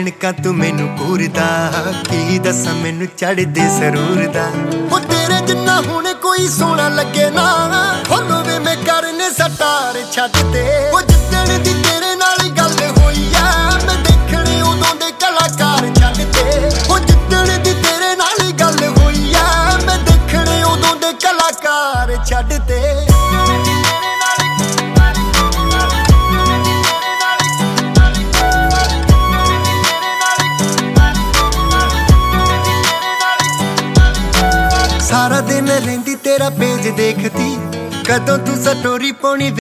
ਐਨਕਾਂ ਤੂੰ ਮੈਨੂੰ ਘੂਰਦਾ, ਕੀ ਦੱਸਾਂ ਮੈਨੂੰ ਚੜ੍ਹਦੇ ਸਰੂਰ ਦਾ। ਉਹ ਤੇਰੇ ਜਿੰਨਾ ਹੁਣ ਕੋਈ ਸੋਹਣਾ ਲੱਗੇ ਨਾ, ਫੋਲੋ ਵੇ ਮੈਂ ਕਰਨੇ ਸਟਾਰ ਛੱਡ ਤੇ। ਉਹ ਜਿੱਦਣ ਦੀ ਤੇਰੇ ਨਾਲ ਗੱਲ ਹੋਈ ਆ, ਮੈਂ ਦੇਖਣੇ ਉਦੋਂ ਦੇ ਕਲਾਕਾਰ ਛੱਡ ਤੇ। ਉਹ ਜਿੱਦਣ ਦੀ ਤੇਰੇ ਨਾਲ ਗੱਲ ਹੋਈ ਆ, ਮੈਂ ਦੇਖਣੇ ਉਦੋਂ ਦੇ ਕਲਾਕਾਰ ਛੱਡ ਤੇ। ਸਾਰਾ ਦਿਨ ਰਹਿੰਦੀ ਤੇਰਾ ਪੇਜ ਦੇਖਦੀ, ਕਦੋਂ ਤੂੰ ਸਟੋਰੀ ਪਾਉਣੀ